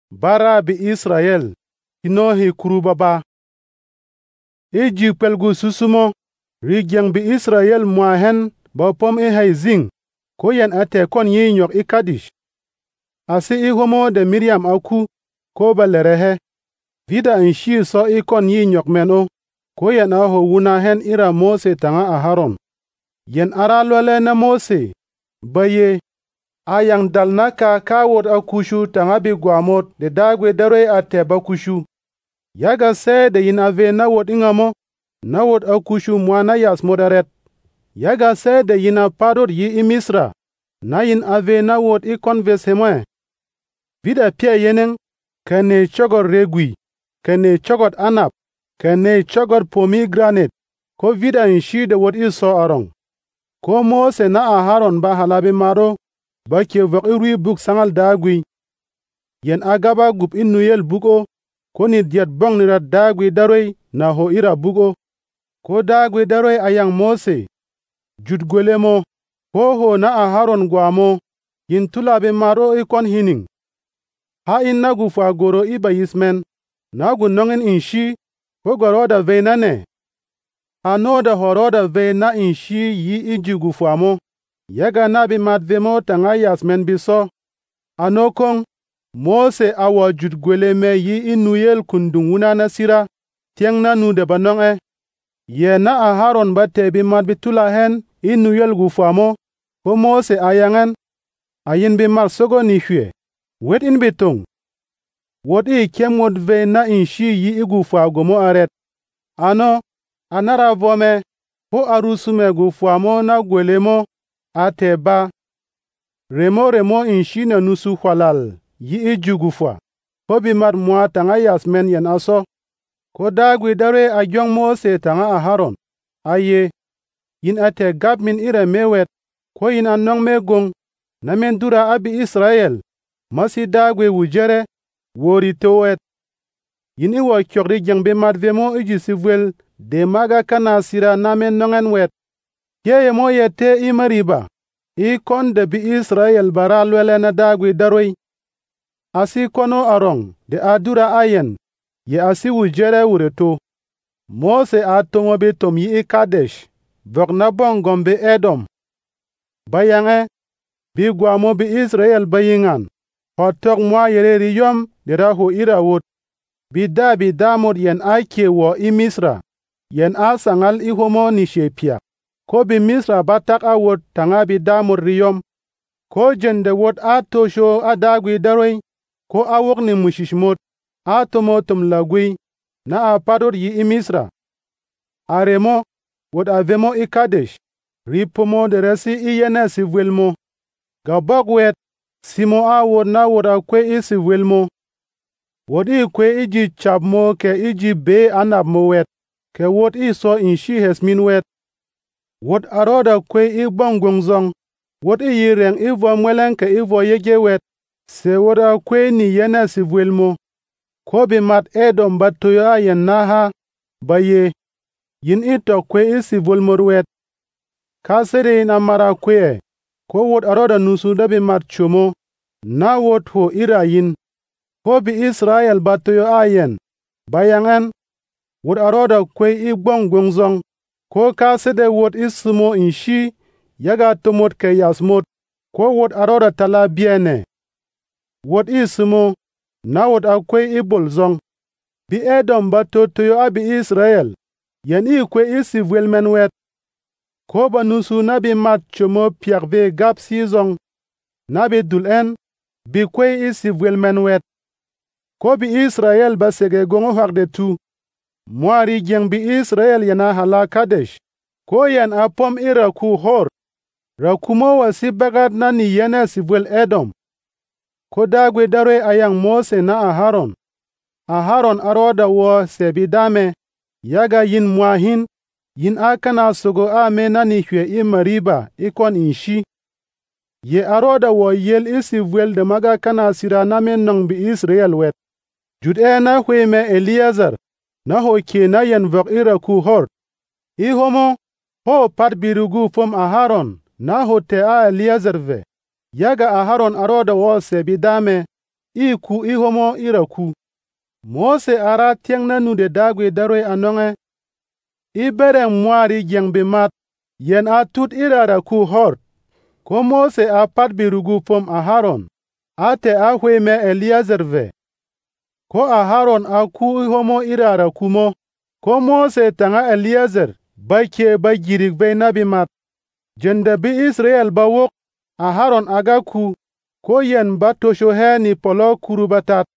bara bi Israel hinohi kurubaba. Iji pelgu susumo rigyang bi Israel muahen ba pom hai zing ko yan ate kon yi nyok i Kadish. Asi i homo de Miriam aku ko balerehe. Vida in shi so i kon yi nyok meno ko yan aho wuna hen ira Mose tanga Aharon. Yen ara lole na Mose baye ayang dalna ka wot akushu tanga bi gwamot de dagwe dare ate bakushu. Yaga se de yin ave na wot ingamo na wot akushu mwana yas moderet. Yaga se de yin apadot yi imisra na yin ave na wot i konves hemwe. Vida pia yeneng kene chogor regui, kene chogot anap, kene chogor pomegranate, ko vida in shi de wot i so arong. Ko Mose na Aharon ba halabi maro ba ke vok irui buk sangal dagui. Yen agaba gup inuyel buko ko ni diat bong nirat dagui daroi na ho ira buko. Ko dagui daroi ayang Mose jut gwelemo ko ho na Aharon gwamo yin tulabi maro ikon hining. Ha in nagu fa goro iba yismen nagu nongen in shi ko goroda veinane. Ano da horoda ve na in shi yi ijugu famo. Yaga na bi madvemo tanga yasmen biso. Ano kong Mose awa jut gwele me yi inuyel kundunguna na sira tieng na nu de banong ye na Aharon bate bi madbitula hen inuyel gufamo ko Mose ayangan ayin bi mar sogo ni hwe wet in bitung wot i kemwot ve na in shi yi igufa gomo aret. Ano anara vome po arusume gufamo na gwelemo ate ba remo in shi na nusu hwalal yi ijugufa ko bi mat mwa tanga yasmen yen aso ko dagwi dare a jong Mose tanga Aharon aye yin ate gab min ire mewet ko yin anong me gong na men dura abi Israel masi dagwi wujere wori towet yin iwa kyokri jang bi mat vemo iji sivwel de maga kana sira na men nongen wet ye mo yete i mariba i kon de bi Israel bara lwele na dagwi daroi. Asi kono arong de adura ayen ye asi wujere wureto. Mose atongo bi tom yi i Kadesh vok na bong gombe Edom. Bayange bi gwamo bi Israel bayingan hotok mwa yere riyom de raho ira wot. Bi damod yen ake wo i Misra yen asangal i homo ni shepia. Ko bi Misra batak awot tanga bi damod riyom. Ko jende wot atosho adagwi daroi. Ko awok ni mushishmot atomo tum lagui na apadot yi i Misra. Aremo wot avemo i Kadesh ripomo de resi i yene sivwelmo. Gabok wet simo awot na wot akwe i sivwelmo. Wot i kwe iji chapmo ke iji be anapmo wet ke wot i so in shi hesmin wet. Wot aroda kwe i bongwongzong wot i yireng i vo mwelen ke i vo yege wet. Se wot kwe ni yene sivwelmo. Ko bi mat Edom batoyo ayen naha baye yin ito kwe i sivwelmo wet. Kasere in amara kwe ko wot aroda nusu da bi mat chomo na wot ho ira yin. Ko bi Israel batoyo ayen bayangan wot aroda kwe i gwongzong ko kasede wot ismo in shi yaga tomot ke yasmot ko wot aroda tala biene. Wot ismo na wot akwe i bolzong. Bi Edom batoyo abi Israel yen i kwe i sivwelmen wet. Ko ba nusu na bi mat chomo piakve gap sizong na bi dulen bi kwe i sivwelmen wet. Ko bi Israel ba sege gongo hakde tu. Mwari jeng bi Israel yana hala Kadesh. Ko yen apom i raku hor. Rakumo wasi bagat na ni yene sivwel Edom. Ko dagwe dare ayang Mose na Aharon. Aharon aroda wo sebi dame. Yaga yin mwahin. Yin akana sogo ame na ni hwe i mariba ikon inshi. Ye aroda wo yel isi vwel de maga kana sira na men nong bi Israel wet. Jude na hwe me Eliezer. Na ho ke na yen vok ira ku hort. I homo ho pat birugu fom Aharon. Na ho te a Eliezer ve. Yaga Aharon aroda wo sebi dame. i ku i homo ira ku. Mose ara tiang na nu de dagwe darwe anonge. I bereng mwari jeng bimat. Yen a tut irara ku hort. Ko Mose a pat birugu pom Aharon. Ate a hweme Eliezer ve. Ko Aharon a ku i homo irara kumo. Ko Mose tanga Eliezer. Baike ba jirik be nabi mat. Jende bi Israel ba wok. Aharon aga ku. Ko yen ba tosho he ni polo kuru batat.